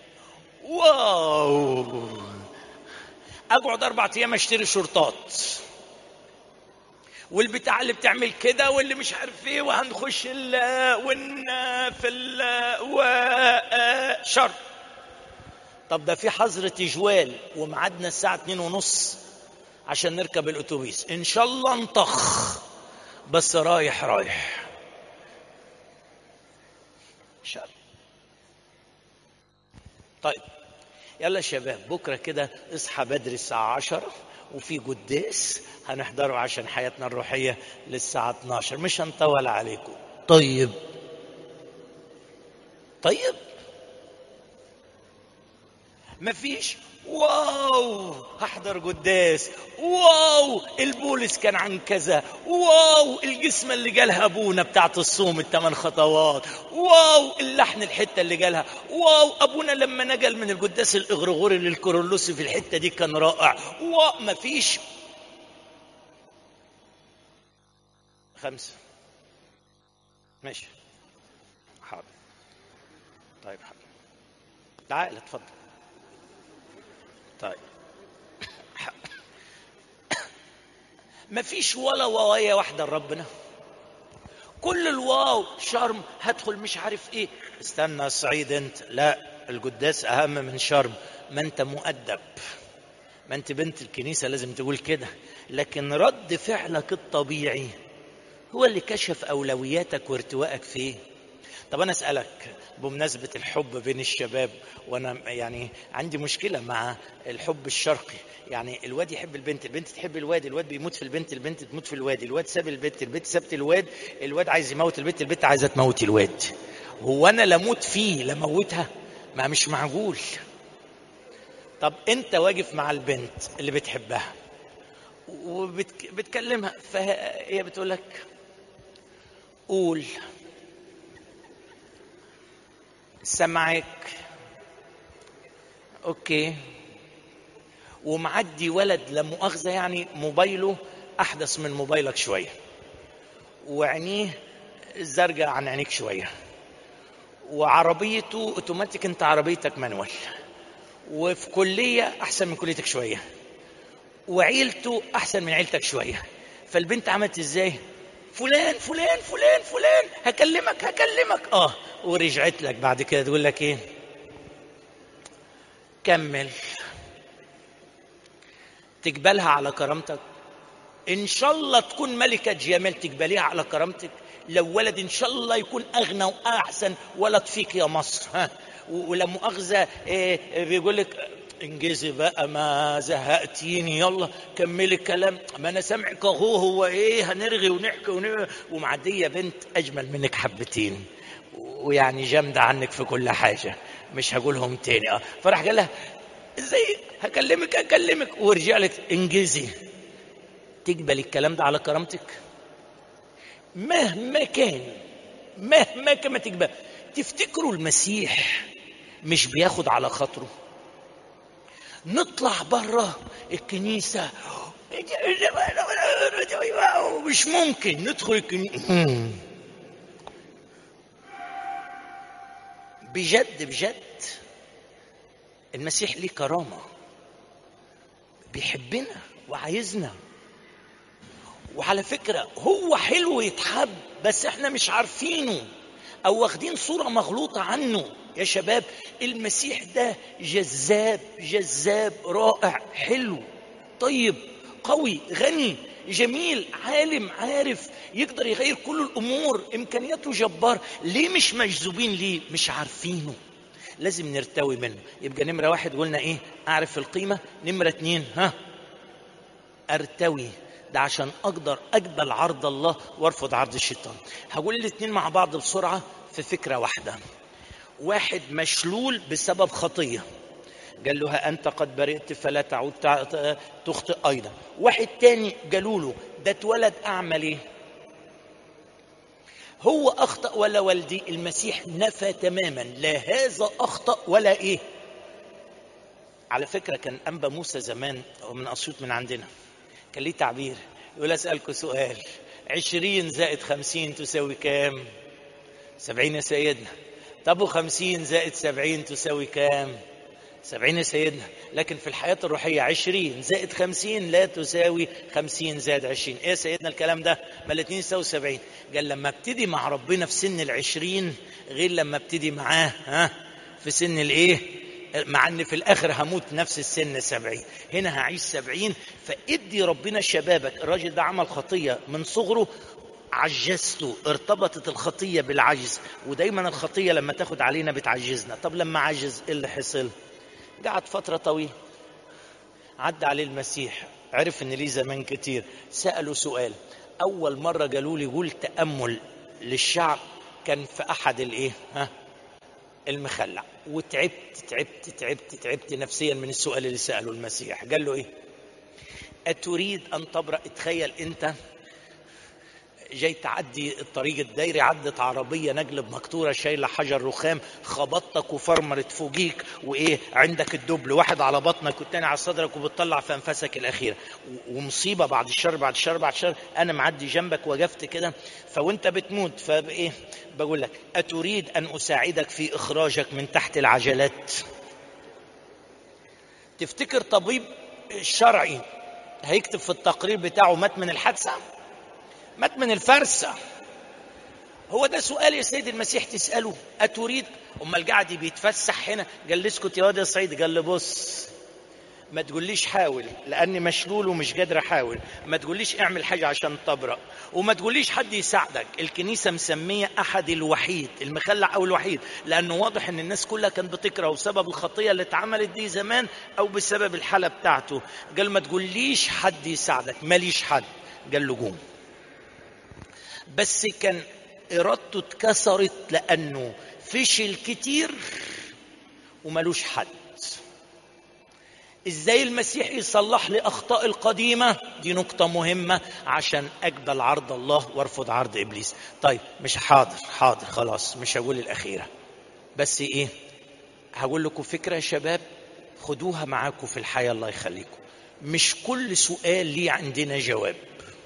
A: واو، أقعد أربع أيام أشتري شرطات والبتاع اللي بتعمل كده واللي مش عارف ايه، وهنخش ال ون في ال وشرم. طب ده في حظر تجوال ومعادنا الساعة اتنين ونص عشان نركب الأتوبيس، إن شاء الله انطخ بس رايح رايح شرم. طيب يلا شباب، بكرة كده اصحى بدري الساعة عشرة، وفي قداس هنحضره عشان حياتنا الروحية للساعة اتناشر. مش هنطول عليكم. طيب طيب مفيش واو هحضر قداس، واو البولس كان عن كذا، واو الجسمة اللي جالها ابونا بتاعت الصوم الثمان خطوات، واو اللحن الحتة اللي جالها، واو ابونا لما نقل من القداس الاغرغوري للكورولوسي في الحتة دي كان رائع. واو مفيش. خمسة ماشي حاضر. طيب حاضر، تعال اتفضل. طيب طيب مفيش ولا واواية واحدة لربنا. كل الواو شرم، هدخل مش عارف ايه. استنى الصعيد انت، لا القداس اهم من شرم. ما انت مؤدب، ما انت بنت الكنيسة لازم تقول كده، لكن رد فعلك الطبيعي هو اللي كشف اولوياتك وارتواءك فيه. طب انا اسالك بمناسبه الحب بين الشباب، وانا يعني عندي مشكله مع الحب الشرقي. يعني الواد يحب البنت، البنت تحب الواد، الواد بيموت في البنت، البنت تموت في الواد، الواد ساب البنت، البنت سابت الواد، الواد عايز يموت البنت، البنت عايزه تموت الواد. هو انا لا اموت فيه لا اموتها؟ ما مش معقول. طب انت واقف مع البنت اللي بتحبها وبتكلمها، فهي بتقول لك قول، سمعك، اوكي، ومعدي ولد لا مؤاخذه يعني موبايله احدث من موبايلك شويه، وعينيه زرقاء عن عينيك شويه، وعربيته اوتوماتيك انت عربيتك مانوال، وفي كليه احسن من كليتك شويه، وعيلته احسن من عيلتك شويه. فالبنت عملت ازاي؟ فلان فلان فلان فلان هكلمك هكلمك اه ورجعت لك بعد كده تقول لك ايه؟ كمل. تقبلها على كرامتك؟ ان شاء الله تكون ملكة جمال تقبليها على كرامتك. لو ولد ان شاء الله يكون اغنى واحسن ولد فيك يا مصر، ها، ولا مؤاخذة إيه بيقول لك انجزي بقى ما زهقتيني، يلا كملي الكلام، ما انا سامعك اهو، هو ايه هنرغي ونحكي ونرغي. ومعدية بنت اجمل منك حبتين ويعني جامدة عنك في كل حاجة، مش هقولهم تاني. اه فراح قال لها ازاي هكلمك هكلمك ورجع لك انجزي. تقبل الكلام ده على كرامتك؟ مهما كان، مهما كان ما تقبل. تفتكروا المسيح مش بياخد على خاطره؟ نطلع بره الكنيسة مش ممكن ندخل الكنيسة. بجد بجد المسيح ليه كرامة، بيحبنا وعايزنا. وعلى فكرة هو حلو يتحب، بس احنا مش عارفينه او واخدين صورة مغلوطة عنه. يا شباب المسيح ده جذاب جذاب رائع حلو طيب قوي غني جميل عالم عارف يقدر يغير كل الامور، امكانياته جبار. ليه مش مجذوبين ليه؟ مش عارفينه. لازم نرتوي منه. يبقى نمرة واحد قلنا ايه؟ اعرف القيمة. نمرة اتنين ها ارتوي، ده عشان اقدر اقبل عرض الله وارفض عرض الشيطان. هقول الاثنين مع بعض بسرعة في فكرة واحدة. واحد مشلول بسبب خطية، قال له ها انت قد برئت فلا تعود تخطئ ايضا. واحد تاني قالوا له ده اتولد اعمى ليه؟ هو اخطأ ولا والدي؟ المسيح نفى تماما، لا هذا اخطأ ولا ايه. على فكرة كان انبا موسى زمان من اسيوط من عندنا كان ليه تعبير يقول اسألكوا سؤال، عشرين زائد خمسين تساوي كام؟ سبعين يا سيدنا. طب وخمسين زائد سبعين تساوي كام؟ سبعين يا سيدنا. لكن في الحياة الروحية عشرين زائد خمسين لا تساوي خمسين زائد عشرين. ايه يا سيدنا الكلام ده؟ ما الاتنين يساوي سبعين. قال لما ابتدي مع ربنا في سن العشرين غير لما ابتدي معاه ها في سن الايه، مع ان في الاخر هموت نفس السن سبعين، هنا هعيش سبعين. فادي ربنا شبابك. الراجل ده عمل خطية من صغره عجزته، ارتبطت الخطية بالعجز، ودايما الخطية لما تاخد علينا بتعجزنا. طب لما عجز ايه اللي حصل؟ قعد فترة طويلة، عدى عليه المسيح، عرف ان ليه زمان كتير. سأله سؤال، اول مرة قالوا لي قول تأمل للشعب كان في احد الايه ها المخلع، وتعبت تعبت تعبت تعبت نفسيا من السؤال اللي سأله المسيح. قال له ايه؟ اتريد ان تبرأ؟ تخيل انت جاي تعدي الطريق الدايري، عدت عربية نقل بمقطورة شايلة حجر رخام، خبطتك وفرمرت فوقيك، وايه عندك الدبل، واحد على بطنك والتاني على صدرك، وبتطلع في انفاسك الاخيرة، ومصيبة بعد الشر بعد الشر بعد الشر. انا معدي جنبك وقفت كده فوانت بتموت، فايه بقول لك اتريد ان اساعدك في اخراجك من تحت العجلات؟ تفتكر طبيب الشرعي هيكتب في التقرير بتاعه مات من الحادثة؟ مات من الفرسة. هو ده سؤال يا سيد المسيح تسأله؟ أتريد؟ أما القعدي بيتفسح هنا قال لي اسكت يا واد يا صعيد، قال لي بص ما تقوليش حاول لأني مشلول ومش قادر أحاول، ما تقوليش اعمل حاجة عشان تبرأ، وما تقوليش حد يساعدك. الكنيسة مسمية أحد الوحيد المخلع أو الوحيد، لأنه واضح أن الناس كلها كانت بتكرهه بسبب الخطية اللي اتعملت دي زمان أو بسبب الحالة بتاعته. قال ما تقوليش حد يساعدك، ماليش حد. قال له قوم. بس كان إرادته اتكسرت لأنه فشل كتير ومالوش حد. ازاي المسيح يصلح لي اخطاء القديمة؟ دي نقطة مهمة عشان اقبل عرض الله وارفض عرض ابليس. طيب مش حاضر حاضر خلاص مش هقول الاخيرة، بس ايه هقول لكم فكرة يا شباب خدوها معاكم في الحياة الله يخليكم. مش كل سؤال ليه عندنا جواب.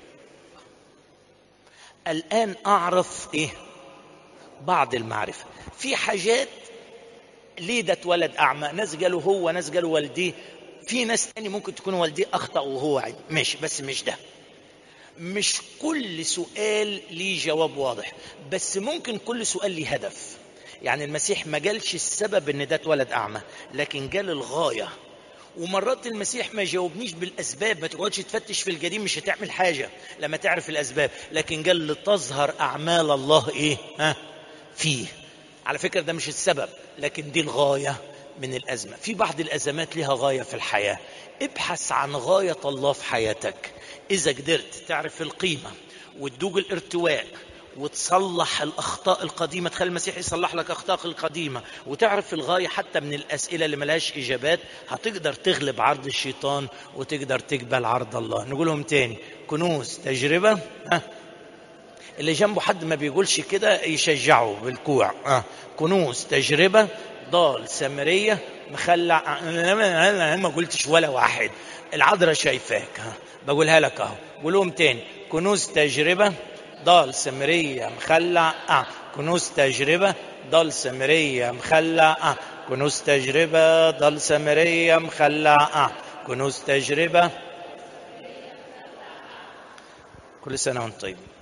A: الان اعرف ايه بعض المعرفة في حاجات. ليه ده اتولد اعمى؟ ناس قالوا هو، ناس قالوا والديه، في ناس تاني ممكن تكون والديه اخطأ وهو عيب. ماشي، بس مش ده. مش كل سؤال ليه جواب واضح، بس ممكن كل سؤال ليه هدف. يعني المسيح ما قالش السبب ان ده اتولد اعمى، لكن قال الغاية. ومرات المسيح ما جاوبنيش بالاسباب، ما تقعدش تفتش في القديم مش هتعمل حاجة لما تعرف الاسباب، لكن قال لتظهر اعمال الله ايه ها فيه. على فكرة ده مش السبب، لكن دي الغاية من الأزمة. في بعض الأزمات لها غاية في الحياة. ابحث عن غاية الله في حياتك. إذا قدرت تعرف القيمة وتدوق الارتواء وتصلح الأخطاء القديمة، تخلي المسيح يصلح لك أخطاء القديمة، وتعرف الغاية حتى من الأسئلة اللي ملهاش إجابات، هتقدر تغلب عرض الشيطان وتقدر تقبل عرض الله. نقولهم تاني: كنوز، تجربة. ها اللي جنبه حد ما بيقولش كده يشجعه بالكوع. آه. كنوز، تجربة، ضال، سامرية، مخلع. أنا ما قلتش ولا واحد، العذراء شايفاك. ها بقولها لك اهو. قولهم تاني: كنوز، تجربة، ضال، سامرية، مخلع. آه. كنوز، تجربة، ضال، سامرية، مخلع. آه. كنوز، تجربة، ضال، سامرية، مخلع. آه. كنوز، تجربة. كل سنة وانت طيب.